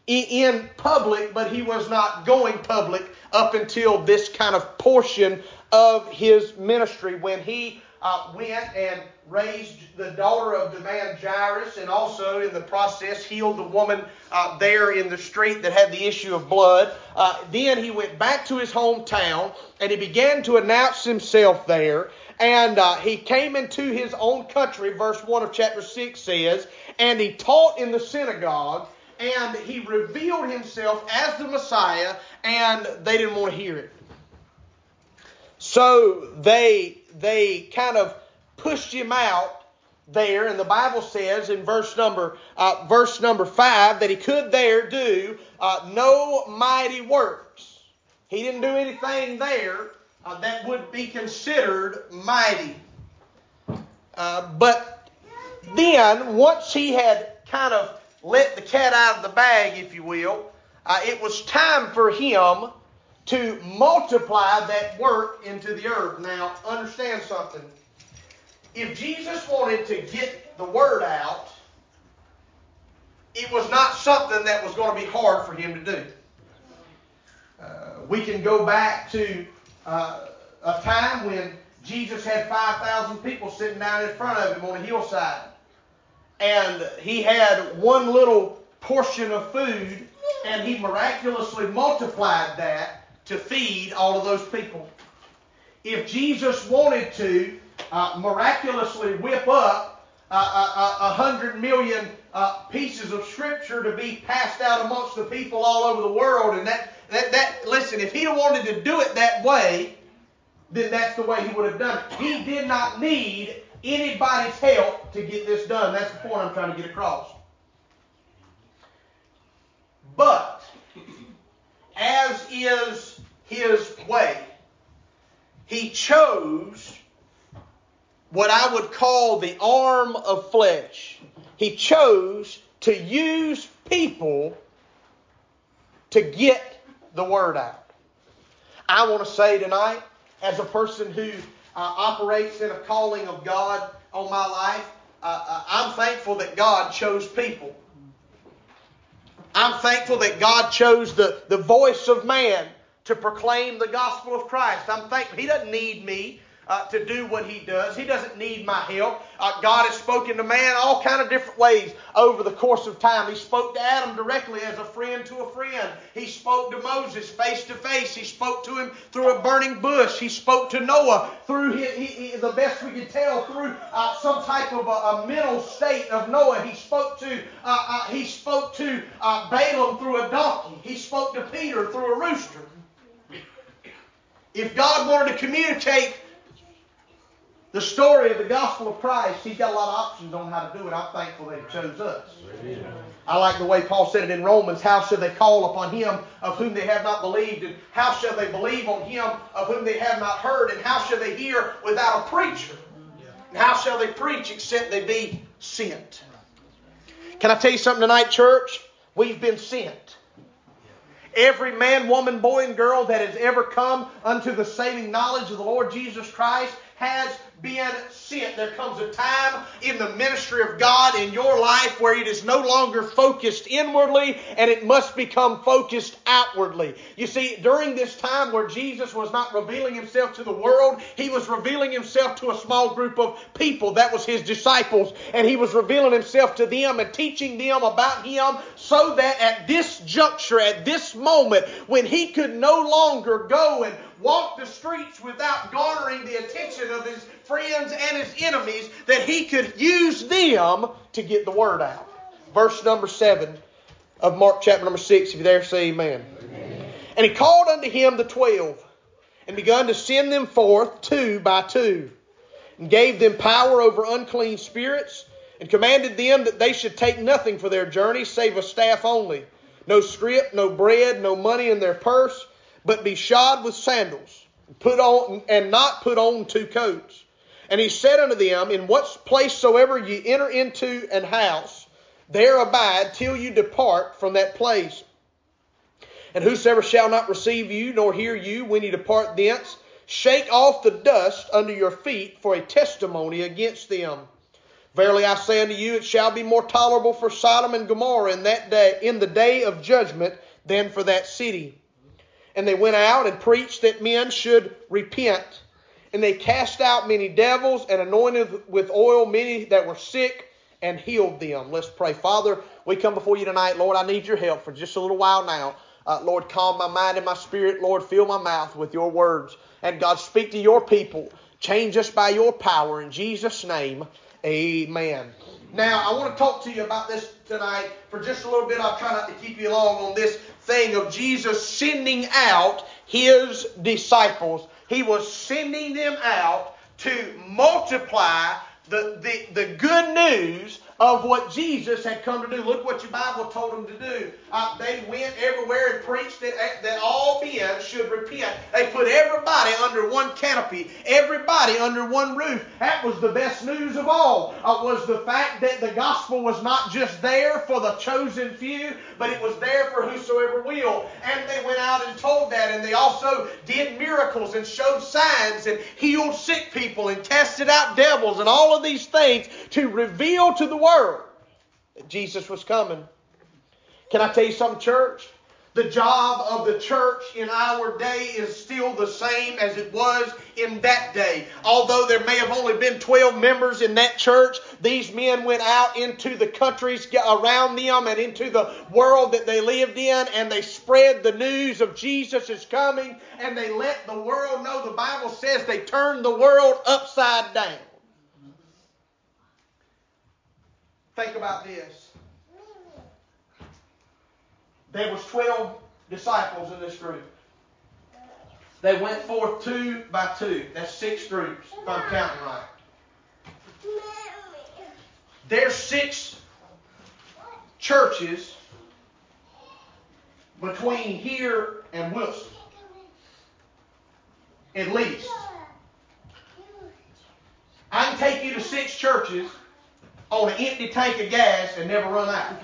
in public, but he was not going public up until this kind of portion of his ministry when he went and raised the daughter of the man Jairus, and also in the process healed the woman there in the street that had the issue of blood. Then he went back to his hometown and he began to announce himself there. And he came into his own country, verse 1 of chapter 6 says, and he taught in the synagogue, and he revealed himself as the Messiah, and they didn't want to hear it. So they kind of pushed him out there, and the Bible says in verse number 5 that he could there do no mighty works. He didn't do anything there that would be considered mighty. But then, once he had kind of let the cat out of the bag, if you will, it was time for him to multiply that work into the earth. Now, understand something. If Jesus wanted to get the word out, it was not something that was going to be hard for him to do. We can go back to a time when Jesus had 5,000 people sitting down in front of him on a hillside. And he had one little portion of food, and he miraculously multiplied that to feed all of those people. If Jesus wanted to miraculously whip up 100 million pieces of Scripture to be passed out amongst the people all over the world, and listen, if he wanted to do it that way, then that's the way he would have done it. He did not need anybody's help to get this done. That's the point I'm trying to get across. But, as is his way, he chose what I would call the arm of flesh. He chose to use people to get the word out. I want to say tonight, as a person who operates in a calling of God on my life, I'm thankful that God chose people. I'm thankful that God chose the voice of man to proclaim the gospel of Christ. I'm thankful. He doesn't need me to do what he does. He doesn't need my help. God has spoken to man all kind of different ways over the course of time. He spoke to Adam directly as a friend to a friend. He spoke to Moses face to face. He spoke to him through a burning bush. He spoke to Noah through the best we could tell, through some type of a mental state of Noah. He spoke to Balaam through a donkey. He spoke to Peter through a rooster. If God wanted to communicate the story of the gospel of Christ, He's got a lot of options on how to do it. I'm thankful that He chose us. Amen. I like the way Paul said it in Romans. How shall they call upon Him of whom they have not believed? And how shall they believe on Him of whom they have not heard? And how shall they hear without a preacher? And how shall they preach except they be sent? Can I tell you something tonight, church? We've been sent. Every man, woman, boy, and girl that has ever come unto the saving knowledge of the Lord Jesus Christ has been sent. There comes a time in the ministry of God in your life where it is no longer focused inwardly and it must become focused outwardly. You see, during this time where Jesus was not revealing Himself to the world, He was revealing Himself to a small group of people. That was His disciples. And He was revealing Himself to them and teaching them about Him, so that at this juncture, at this moment, when He could no longer go and walk the streets without garnering the attention of His friends and His enemies, that He could use them to get the word out. Verse number 7 of Mark chapter number 6. If you're there, say amen. Amen. And He called unto Him the 12, and begun to send them forth 2 by 2, and gave them power over unclean spirits, and commanded them that they should take nothing for their journey, save a staff only, no scrip, no bread, no money in their purse, but be shod with sandals, and not put on 2 coats. And He said unto them, in what place soever ye enter into an house, there abide till you depart from that place. And whosoever shall not receive you, nor hear you when you depart thence, shake off the dust under your feet for a testimony against them. Verily I say unto you, it shall be more tolerable for Sodom and Gomorrah in the day of judgment than for that city. And they went out and preached that men should repent. And they cast out many devils and anointed with oil many that were sick and healed them. Let's pray. Father, we come before you tonight. Lord, I need your help for just a little while now. Lord, calm my mind and my spirit. Lord, fill my mouth with your words. And God, speak to your people. Change us by your power. In Jesus' name, amen. Now, I want to talk to you about this tonight for just a little bit. I'll try not to keep you long on this thing of Jesus sending out his disciples. He was sending them out to multiply the good news of what Jesus had come to do. Look what your Bible told them to do. They went everywhere and preached that all men should repent. They put everybody under one canopy, everybody under one roof. That was the best news of all, was the fact that the gospel was not just there for the chosen few, but it was there for whosoever will. And they went out and told that, and they also did miracles and showed signs and healed sick people and casted out devils and all of these things to reveal to the world that Jesus was coming. Can I tell you something, church? The job of the church in our day is still the same as it was in that day. Although there may have only been 12 members in that church, these men went out into the countries around them and into the world that they lived in, and they spread the news of Jesus is coming, and they let the world know. The Bible says they turned the world upside down. Think about this. There was 12 disciples in this group. They went forth 2 by 2. That's 6 groups, if I'm counting right. There's 6 churches between here and Wilson. At least. I can take you to 6 churches on an empty tank of gas and never run out.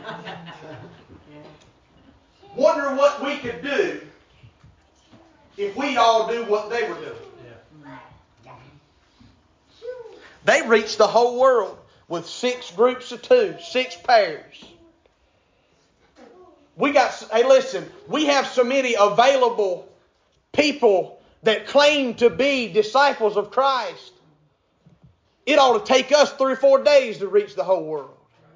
Wonder what we could do if we'd all do what they were doing. They reached the whole world with 6 groups of 2, 6 pairs. Hey listen, we have so many available people that claim to be disciples of Christ. It ought to take us 3 or 4 days to reach the whole world.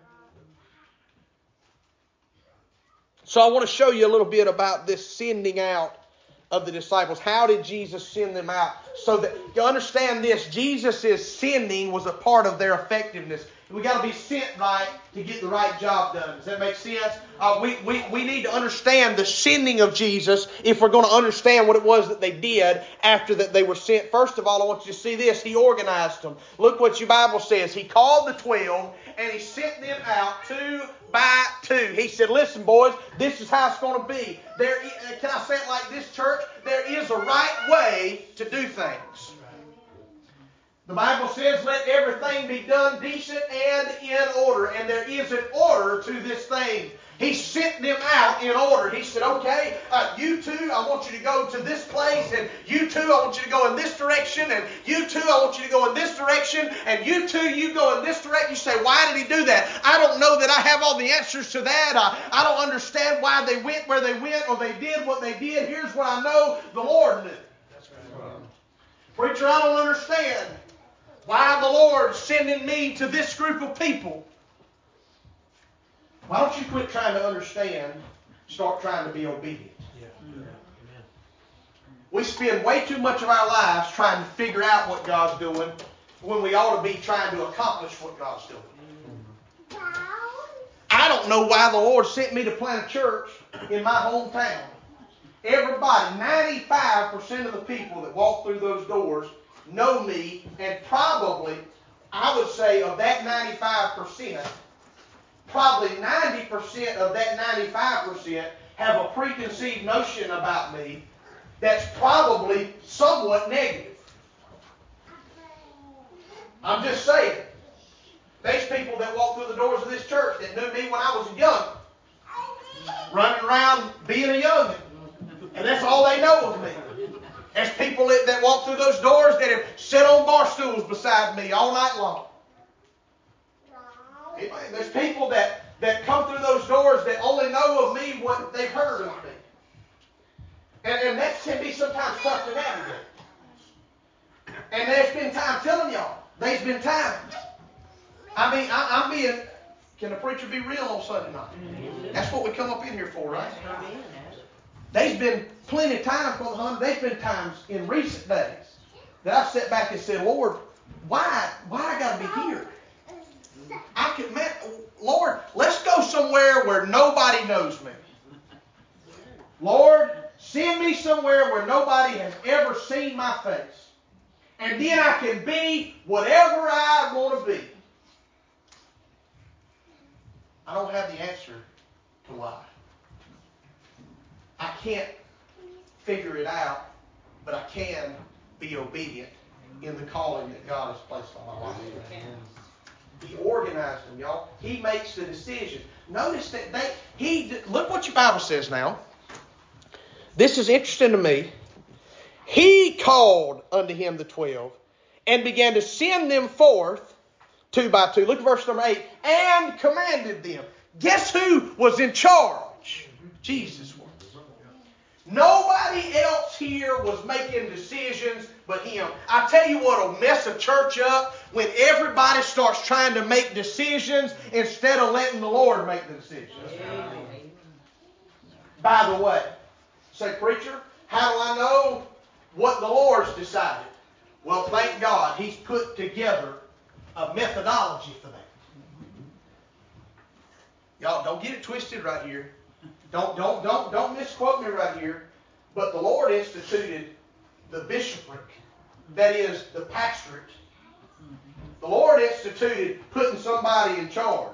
So I want to show you a little bit about this sending out of the disciples. How did Jesus send them out? So that you understand this, Jesus' sending was a part of their effectiveness. We got to be sent right to get the right job done. Does that make sense? We need to understand the sending of Jesus if we're going to understand what it was that they did after that they were sent. First of all, I want you to see this. He organized them. Look what your Bible says. He called the 12 and he sent them out 2 by 2. He said, listen, boys, this is how it's going to be. Can I say it like this, church? There is a right way to do things. The Bible says, let everything be done decent and in order. And there is an order to this thing. He sent them out in order. He said, okay, you 2, I want you to go to this place. And you 2, I want you to go in this direction. And you 2, I want you to go in this direction. And you 2, you go in this direction. You say, why did he do that? I don't know that I have all the answers to that. I don't understand why they went where they went or they did what they did. Here's what I know. The Lord knew. That's right. Preacher, I don't understand why the Lord's sending me to this group of people. Why don't you quit trying to understand, start trying to be obedient? Yeah. Amen. We spend way too much of our lives trying to figure out what God's doing when we ought to be trying to accomplish what God's doing. I don't know why the Lord sent me to plant a church in my hometown. Everybody, 95% of the people that walk through those doors know me, and probably, I would say of that 95%, probably 90% of that 95% have a preconceived notion about me that's probably somewhat negative. I'm just saying. There's people that walk through the doors of this church that knew me when I was young, running around being a youngin', and that's all they know of me. There's people that walk through those doors that have sat on bar stools beside me all night long. Amen. There's people that come through those doors that only know of me what they've heard of me. And that can be sometimes tough to navigate. And there's been times, telling y'all, there's been times. I mean, I'm being, can a preacher be real on Sunday night? That's what we come up in here for, right? There's been plenty of times, Brother Hunter, there's been times in recent days that I've sat back and said, Lord, why I got to be here? Lord, let's go somewhere where nobody knows me. Lord, send me somewhere where nobody has ever seen my face. And then I can be whatever I want to be. I don't have the answer to why. I can't figure it out, but I can be obedient in the calling that God has placed on my life. He organized them, y'all. He makes the decision. Notice that look what your Bible says now. This is interesting to me. He called unto him the 12 and began to send them forth 2 by 2. Look at verse number 8. And commanded them. Guess who was in charge? Jesus was. Nobody else here was making decisions but him. I tell you what will mess a church up when everybody starts trying to make decisions instead of letting the Lord make the decisions. By the way, say, preacher, how do I know what the Lord's decided? Well, thank God He's put together a methodology for that. Y'all don't get it twisted right here. Don't misquote me right here. But the Lord instituted the bishopric, that is the pastorate. The Lord instituted putting somebody in charge.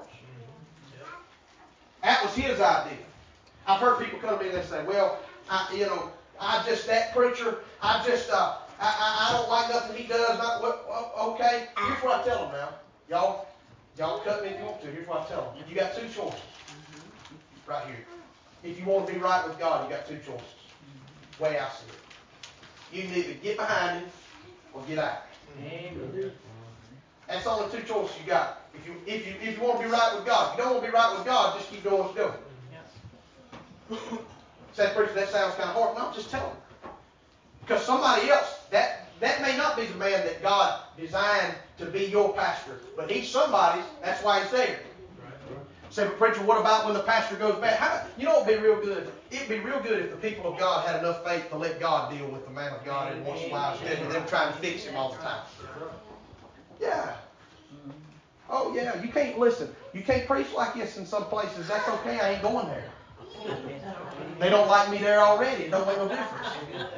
That was His idea. I've heard people come to me and they say, "Well, that preacher. I don't like nothing he does. Okay, here's what I tell them now. Y'all cut me if you want to. Here's what I tell them. You got 2 choices right here. If you want to be right with God, you got 2 choices. Way I see it. You can either get behind Him or get out. Amen. That's the only 2 choices you got. If you want to be right with God, if you don't want to be right with God, just keep doing what you're doing. Say, preacher, that sounds kind of hard. No, just tell them. Because somebody else, that may not be the man that God designed to be your pastor, but he's somebody's. That's why he's there. Say, but preacher, what about when the pastor goes bad? You know what would be real good? It'd be real good if the people of God had enough faith to let God deal with the man of God every once in a while instead of them trying to fix him all the time. Yeah. Oh, yeah. You can't listen. You can't preach like this in some places. That's okay. I ain't going there. They don't like me there already. It don't make no difference.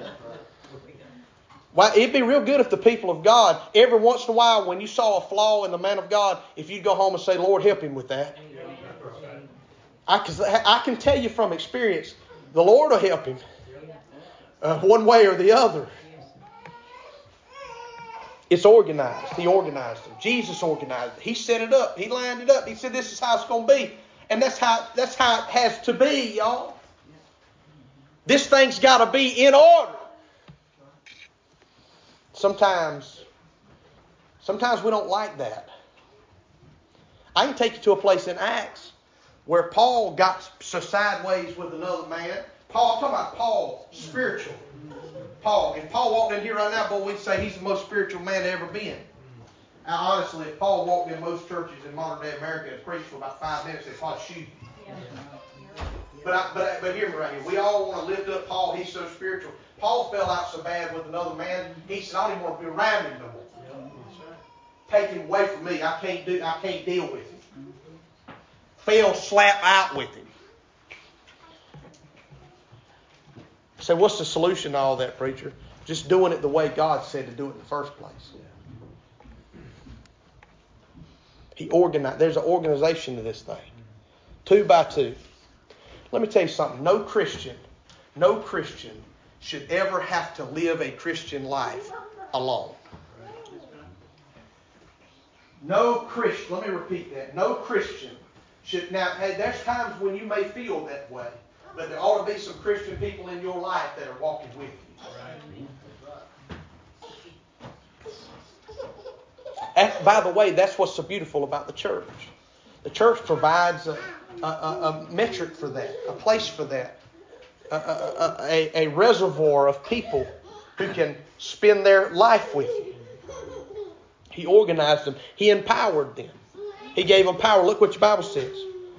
Well, it'd be real good if the people of God, every once in a while, when you saw a flaw in the man of God, if you'd go home and say, Lord, help him with that. I can tell you from experience, the Lord will help him one way or the other. It's organized. He organized it. Jesus organized it. He set it up. He lined it up. He said, this is how it's going to be. And that's how it has to be, y'all. This thing's got to be in order. Sometimes we don't like that. I can take you to a place in Acts where Paul got so sideways with another man. I'm talking about Paul, spiritual. Paul. If Paul walked in here right now, boy, we'd say he's the most spiritual man to ever been. Now, honestly, if Paul walked in most churches in modern day America and preached for about 5 minutes, they'd probably shoot him. But hear me right here. We all want to lift up Paul. He's so spiritual. Paul fell out so bad with another man. He said, I don't even want to be around him no more. Take him away from me. I can't deal with him. Fell slap out with him. So what's the solution to all that, preacher? Just doing it the way God said to do it in the first place. He organized. There's an organization to this thing. 2 by 2. Let me tell you something. No Christian should ever have to live a Christian life alone. No Christian, let me repeat that. No Christian should. Now, hey, there's times when you may feel that way, but there ought to be some Christian people in your life that are walking with you. By the way, that's what's so beautiful about the church. The church provides a metric for that, a place for that, a reservoir of people who can spend their life with you. He organized them. He empowered them. He gave them power. Look what your Bible says.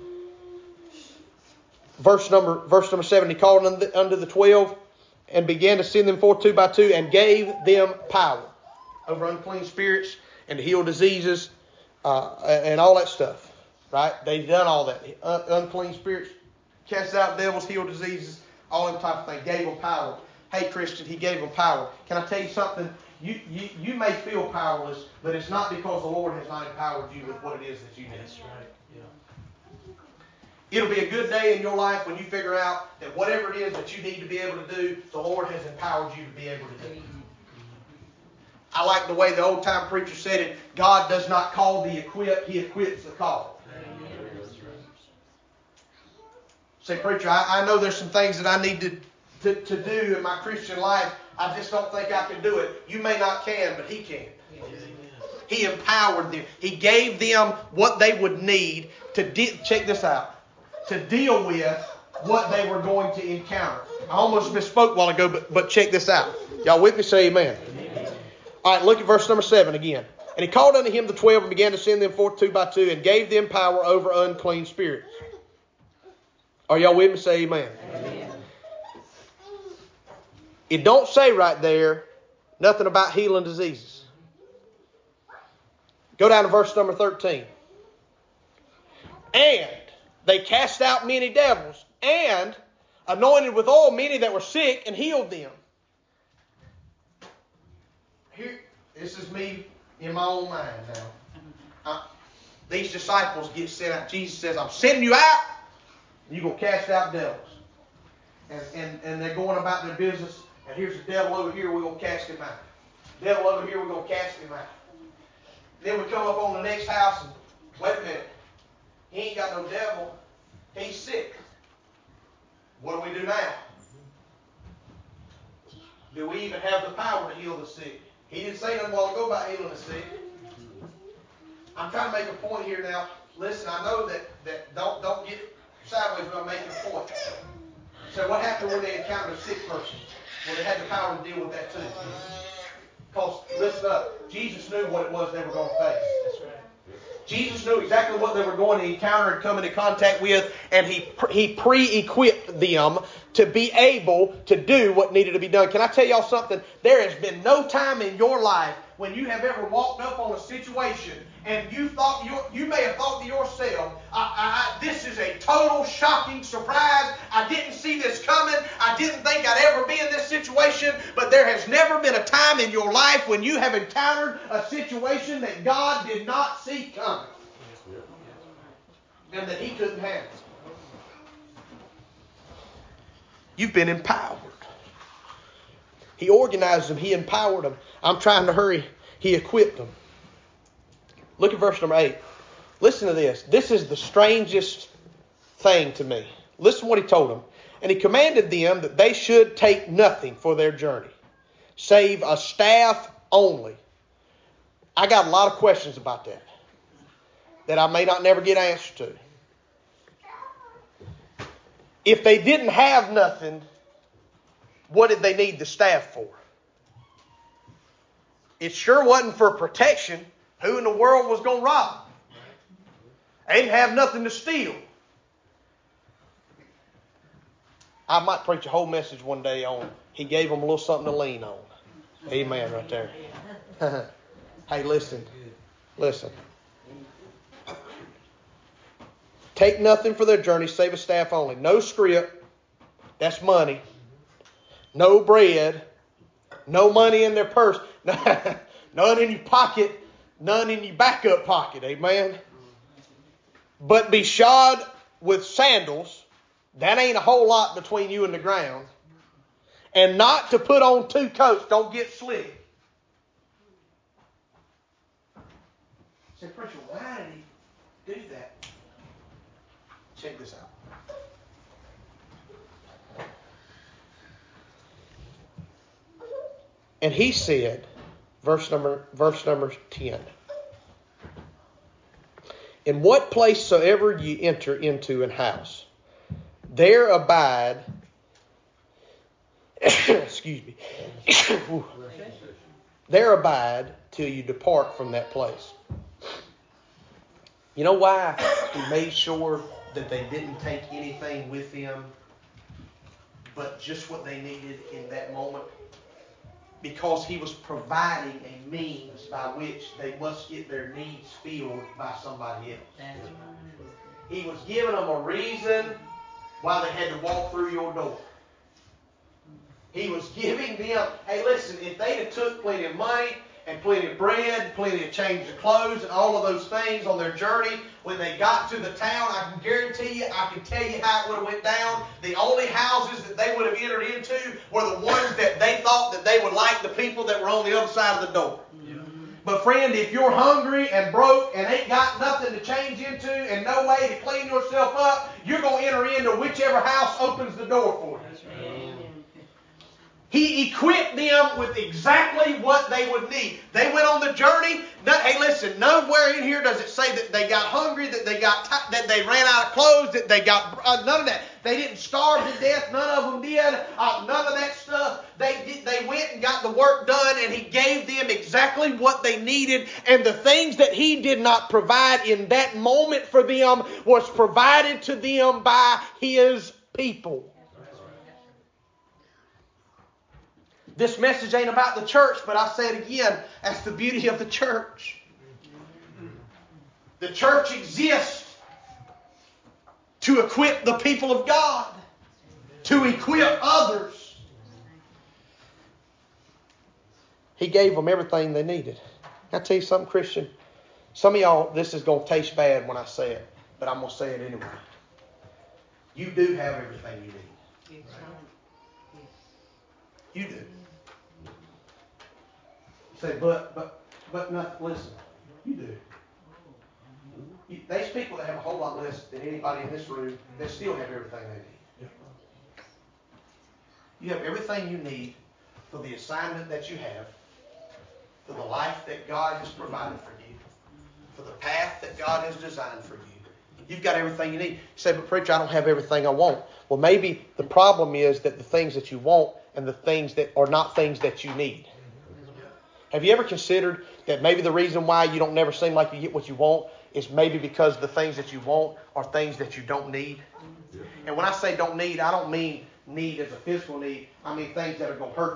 Verse number 7. He called unto the 12 and began to send them forth 2 by 2 and gave them power over unclean spirits and to heal diseases and all that stuff. Right? They've done all that. Unclean spirits, cast out devils, heal diseases, all them type of things. Gave them power. Hey, Christian, he gave them power. Can I tell you something? You may feel powerless, but it's not because the Lord has not empowered you with what it is that you need. That's right. Yeah. It'll be a good day in your life when you figure out that whatever it is that you need to be able to do, the Lord has empowered you to be able to do. I like the way the old time preacher said it. God does not call the equipped, He equips the called. Say, preacher, I know there's some things that I need to do in my Christian life. I just don't think I can do it. You may not can, but He can. He empowered them. He gave them what they would need to check this out. To deal with what they were going to encounter. I almost misspoke a while ago, but check this out. Y'all with me? Say amen. All right, look at verse number 7 again. And he called unto him the 12 and began to send them forth 2 by 2 and gave them power over unclean spirits. Are y'all with me? Say amen. Amen. It don't say right there nothing about healing diseases. Go down to verse number 13. And they cast out many devils and anointed with oil many that were sick and healed them. Here, this is me in my own mind now. These disciples get sent out. Jesus says, I'm sending you out. And you're going to cast out devils. And they're going about their business. And here's the devil over here. We're going to cast him out. Devil over here. We're going to cast him out. Then we come up on the next house and wait a minute. He ain't got no devil. He's sick. What do we do now? Do we even have the power to heal the sick? He didn't say nothing a while ago about healing the sick. I'm trying to make a point here now. Listen, I know that don't get sideways when I'm making a point. So what happened when they encountered a sick person? Well, they had the power to deal with that too. Because, listen up, Jesus knew what it was they were going to face. That's right. Jesus knew exactly what they were going to encounter and come into contact with, and He pre-equipped them to be able to do what needed to be done. Can I tell y'all something? There has been no time in your life when you have ever walked up on a situation and you may have thought to yourself, this is a total shocking surprise. I didn't see this coming. I didn't think I'd ever be in this situation. But there has never been a time in your life when you have encountered a situation that God did not see coming. And that He couldn't handle. You've been empowered. He organized them. He empowered them. I'm trying to hurry. He equipped them. Look at verse number 8. Listen to this. This is the strangest thing to me. Listen to what He told them. And He commanded them that they should take nothing for their journey, save a staff only. I got a lot of questions about that I may not never get answers to. If they didn't have nothing, what did they need the staff for? It sure wasn't for protection. Who in the world was going to rob them? They didn't have nothing to steal. I might preach a whole message one day on He gave them a little something to lean on. Amen right there. Hey, listen. Take nothing for their journey, save a staff only. No scrip, that's money. No bread, no money in their purse, none in your pocket, none in your backup pocket. Amen. But be shod with sandals. That ain't a whole lot between you and the ground. And not to put on 2 coats. Don't get slick. Say, preacher, why did He do that? Check this out. And He said, verse number 10. In what place soever ye enter into an house, there abide, excuse me, there abide till you depart from that place. You know why he made sure that they didn't take anything with them but just what they needed in that moment? Because he was providing a means by which they must get their needs filled by somebody else. He was giving them a reason why they had to walk through your door. He was giving them, hey listen, if they'd have took plenty of money and plenty of bread, plenty of change of clothes and all of those things on their journey, when they got to the town, I can guarantee you, I can tell you how it would have went down. The only houses that they would have entered into were the ones that they thought that they would like the people that were on the other side of the door. But friend, if you're hungry and broke and ain't got nothing to change into and no way to clean yourself up, you're going to enter into whichever house opens the door for you. He equipped them with exactly what they would need. They went on the journey. Hey, listen, nowhere in here does it say that they got hungry, that they ran out of clothes, that they got none of that. They didn't starve to death. None of them did. None of that stuff. They went and got the work done, and he gave them exactly what they needed. And the things that he did not provide in that moment for them was provided to them by his people. This message ain't about the church, but I say it again, that's the beauty of the church. The church exists to equip the people of God, to equip others. He gave them everything they needed. I tell you something, Christian, some of y'all, this is going to taste bad when I say it, but I'm going to say it anyway. You do have everything you need. You do. Say, but not, listen, you do. There's people that have a whole lot less than anybody in this room that still have everything they need. You have everything you need for the assignment that you have, for the life that God has provided for you, for the path that God has designed for you. You've got everything you need. You say, but preacher, I don't have everything I want. Well, maybe the problem is that the things that you want and the things that are not things that you need. Have you ever considered that maybe the reason why you don't never seem like you get what you want is maybe because the things that you want are things that you don't need? Yeah. And when I say don't need, I don't mean need as a physical need. I mean things that are going to hurt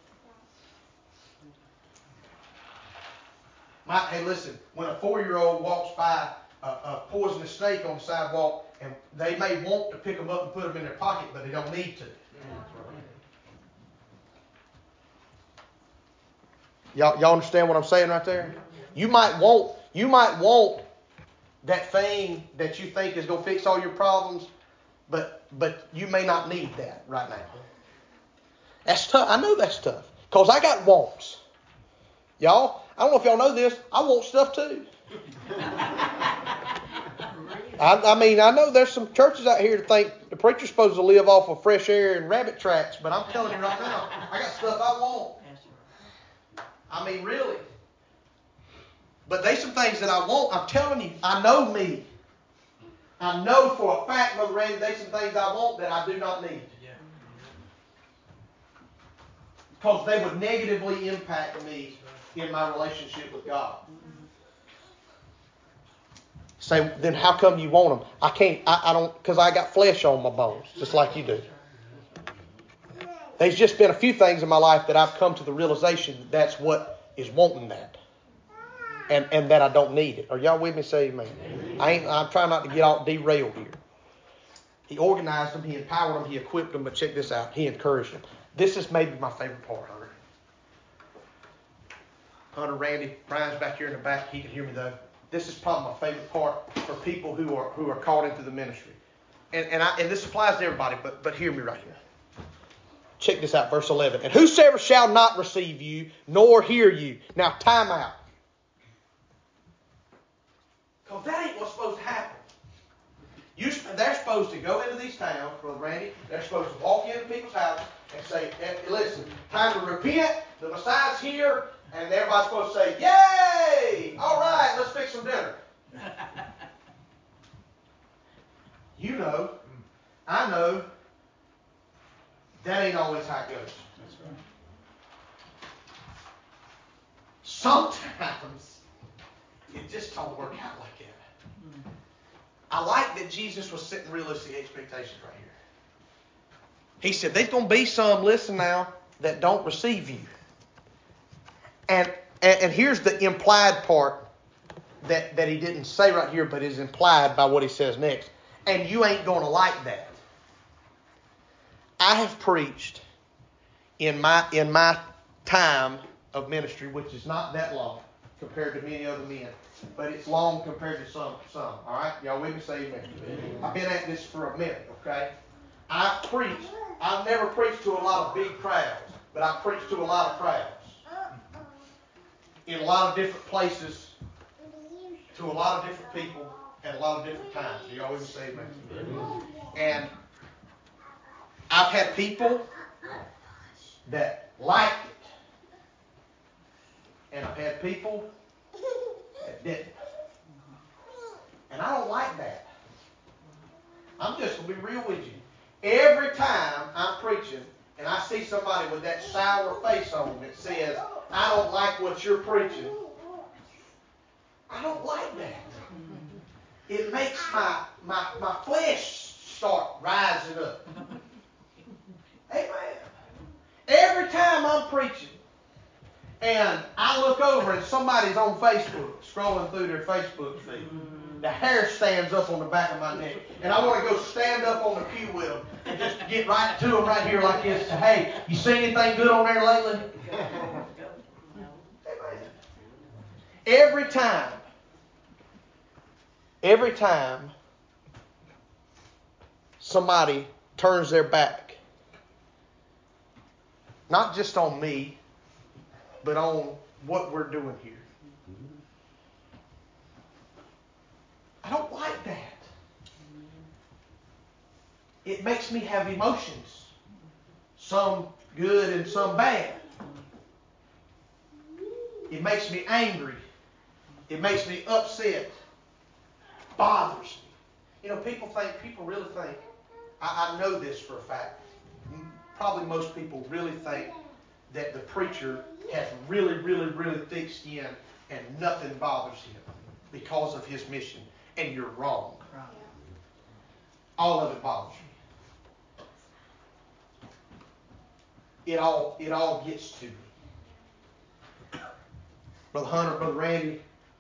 you. Hey, listen, when a 4-year-old walks by a poisonous snake on the sidewalk, and they may want to pick them up and put them in their pocket, but they don't need to. Y'all understand what I'm saying right there? You might want that thing that you think is going to fix all your problems, but you may not need that right now. That's tough. I know that's tough because I got wants. Y'all, I don't know if y'all know this. I want stuff too. I mean, I know there's some churches out here that think the preacher's supposed to live off of fresh air and rabbit tracks, but I'm telling you right now, I got stuff I want. I mean, really. But there's some things that I want. I'm telling you, I know me. I know for a fact, Brother Randy, there's some things I want that I do not need. Because they would negatively impact me in my relationship with God. Say, then how come you want them? I don't, because I got flesh on my bones, just like you do. There's just been a few things in my life that I've come to the realization that that's what is wanting that. And that I don't need it. Are y'all with me? Say amen. I'm trying not to get all derailed here. He organized them, he empowered them, he equipped them, but check this out. He encouraged them. This is maybe my favorite part, Hunter. Hunter, Randy, Brian's back here in the back. He can hear me though. This is probably my favorite part for people who are called into the ministry. And this applies to everybody, but hear me right here. Check this out, verse 11. And whosoever shall not receive you, nor hear you. Now, time out. Because that ain't what's supposed to happen. They're supposed to go into these towns, Brother Randy. They're supposed to walk into people's houses and say, hey, listen, time to repent. The Messiah's here. And everybody's supposed to say, yay! All right, let's fix some dinner. know that ain't always how it goes. That's right. Sometimes it just don't work out like that. I like that Jesus was setting realistic expectations right here. He said, there's going to be some, listen now, that don't receive you. And here's the implied part that he didn't say right here, but is implied by what he says next. And you ain't going to like that. I have preached in my time of ministry, which is not that long compared to many other men, but it's long compared to some. All right, y'all with me? Say amen. I've been at this for a minute. Okay, I've never preached to a lot of big crowds, but I've preached to a lot of crowds in a lot of different places, to a lot of different people at a lot of different times. Do y'all with me? Say amen. And I've had people that liked it. And I've had people that didn't. And I don't like that. I'm just going to be real with you. Every time I'm preaching and I see somebody with that sour face on that says, I don't like what you're preaching, I don't like that. It makes my flesh start rising up. Amen. Every time I'm preaching and I look over and somebody's on Facebook, scrolling through their Facebook feed, the hair stands up on the back of my neck, and I want to go stand up on the pew with them and just get right to them right here like this. Hey, you see anything good on there lately? Amen. Every time somebody turns their back, not just on me, but on what we're doing here, I don't like that. It makes me have emotions, some good and some bad. It makes me angry. It makes me upset. Bothers me. You know, people really think, I know this for a fact, probably most people really think that the preacher has really, really, really thick skin and nothing bothers him because of his mission. And you're wrong. All of it bothers me. It all gets to me. Brother Hunter, Brother Randy,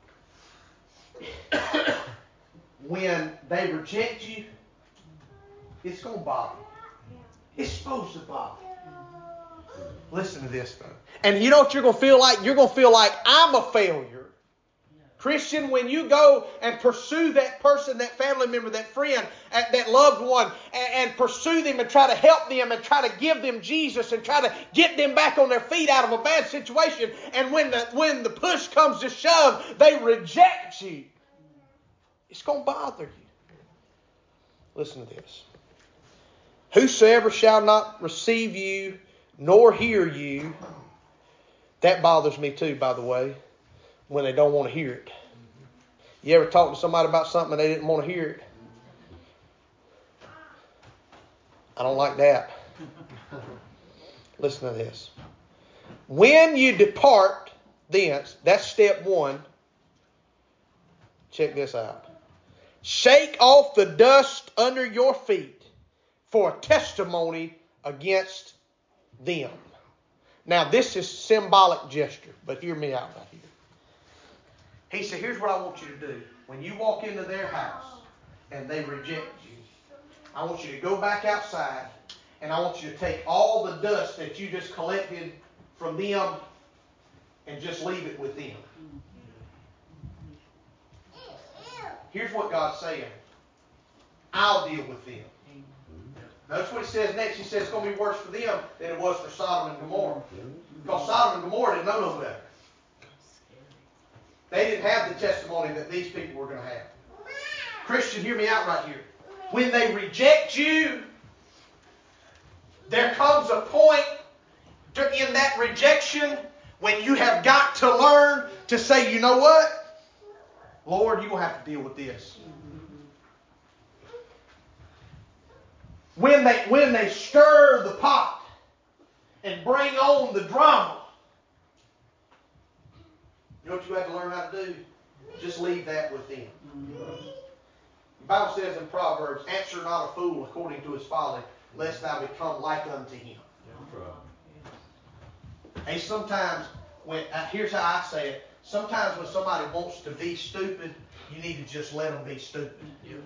when they reject you, it's going to bother you. It's supposed to bother you. Listen to this, though. And you know what you're going to feel like? You're going to feel like I'm a failure. Christian, when you go and pursue that person, that family member, that friend, that loved one, and pursue them and try to help them and try to give them Jesus and try to get them back on their feet out of a bad situation, and when the push comes to shove, they reject you, it's going to bother you. Listen to this. Whosoever shall not receive you nor hear you, that bothers me too, by the way, when they don't want to hear it. You ever talk to somebody about something and they didn't want to hear it? I don't like that. Listen to this. When you depart thence, that's step one. Check this out. Shake off the dust under your feet for a testimony against them. Now, this is symbolic gesture, but hear me out right here. He said, here's what I want you to do. When you walk into their house and they reject you, I want you to go back outside and I want you to take all the dust that you just collected from them and just leave it with them. Here's what God's saying. I'll deal with them. Notice what he says next. He says it's going to be worse for them than it was for Sodom and Gomorrah. Because Sodom and Gomorrah didn't know no better. They didn't have the testimony that these people were going to have. Christian, hear me out right here. When they reject you, there comes a point in that rejection when you have got to learn to say, you know what? Lord, you're going to have to deal with this. when they stir the pot and bring on the drama, you know what you have to learn how to do? Just leave that with them. The Bible says in Proverbs, answer not a fool according to his folly, lest thou become like unto him. Hey, sometimes here's how I say it. Sometimes when somebody wants to be stupid, you need to just let them be stupid.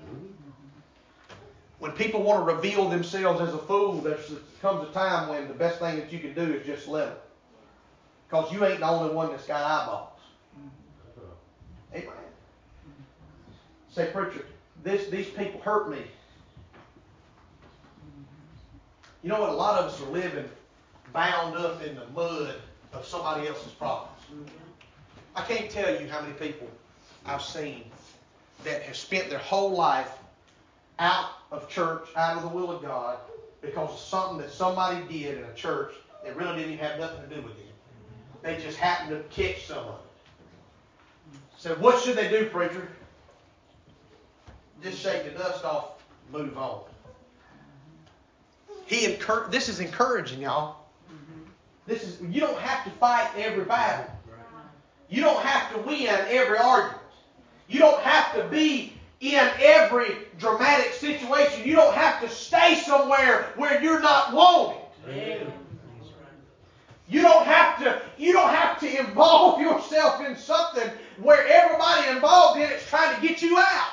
When people want to reveal themselves as a fool, there comes a time when the best thing that you can do is just let them. Because you ain't the only one that's got eyeballs. Amen. Say, preacher, these people hurt me. You know what? A lot of us are living bound up in the mud of somebody else's problems. I can't tell you how many people I've seen that have spent their whole life out of church, out of the will of God, because of something that somebody did in a church that really didn't even have nothing to do with them. They just happened to catch some of it. So what should they do, preacher? Just shake the dust off, move on. This is encouraging, y'all. You don't have to fight every battle. You don't have to win every argument. You don't have to be in every dramatic situation. You don't have to stay somewhere where you're not wanted. You don't have to involve yourself in something where everybody involved in it is trying to get you out.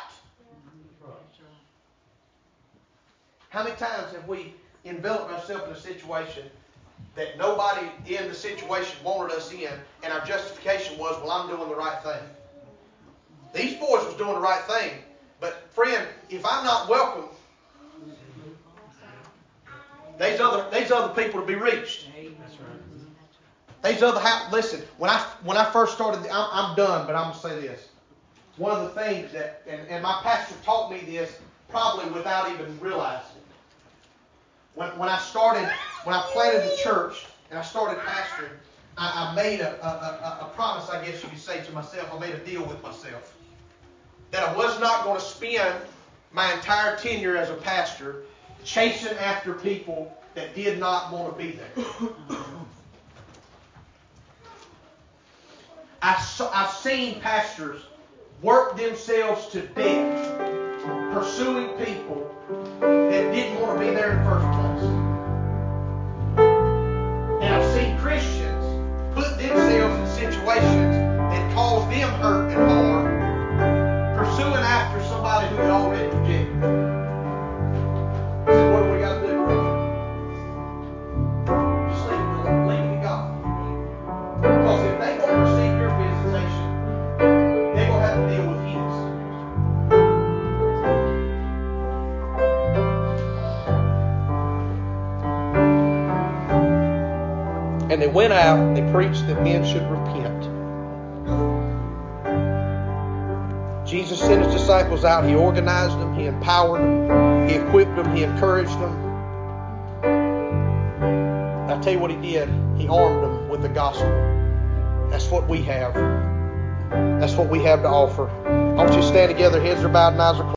How many times have we enveloped ourselves in a situation that nobody in the situation wanted us in, and our justification was, well, I'm doing the right thing. These boys was doing the right thing, but friend, if I'm not welcome, there's other people to be reached. Listen, when I first started, I'm done, but I'm going to say this. One of the things that, and my pastor taught me this probably without even realizing it. When I planted the church and I started pastoring, I made a promise, I guess you could say, to myself. I made a deal with myself that I was not going to spend my entire tenure as a pastor chasing after people that did not want to be there. I've seen pastors work themselves to death pursuing people that didn't want to be there in the first place. And I've seen Christians put themselves in situations that cause them hurt and harm, pursuing after somebody who had already rejected them. So what do we got to do, preacher? Just leave it to God. Because if they're going to receive your visitation, they're going to have to deal with His. And they went out and they preached that men should repent. Jesus sent His disciples out. He organized them. He empowered them. He equipped them. He encouraged them. I'll tell you what He did. He armed them with the gospel. That's what we have. That's what we have to offer. I want you to stand together. Heads are bowed and eyes are closed.